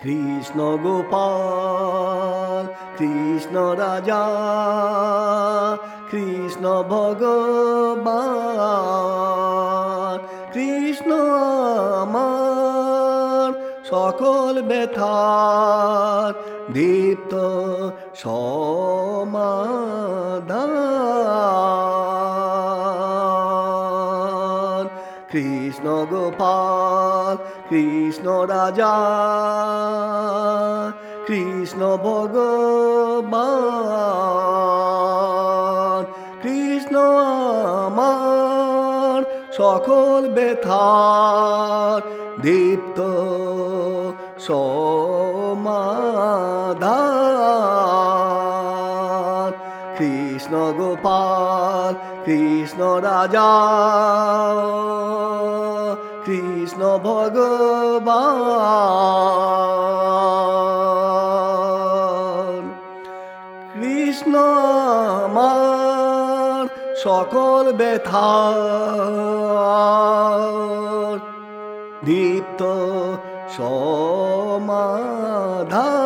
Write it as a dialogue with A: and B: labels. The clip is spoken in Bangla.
A: কৃষ্ণ গোপাল কৃষ্ণ রাজা কৃষ্ণ ভগবান কৃষ্ণ আমার সকল ব্যথার দীপ্ত সমাধান কৃষ্ণ গোপাল কৃষ্ণ রাজা কৃষ্ণ ভগবান কৃষ্ণ আমার সকল ব্যথার দীপ্ত সমাধান কৃষ্ণ গোপাল কৃষ্ণ রাজা কৃষ্ণ ভগবান কৃষ্ণ আমার সকল ব্যথার দীপ্ত সমাধান।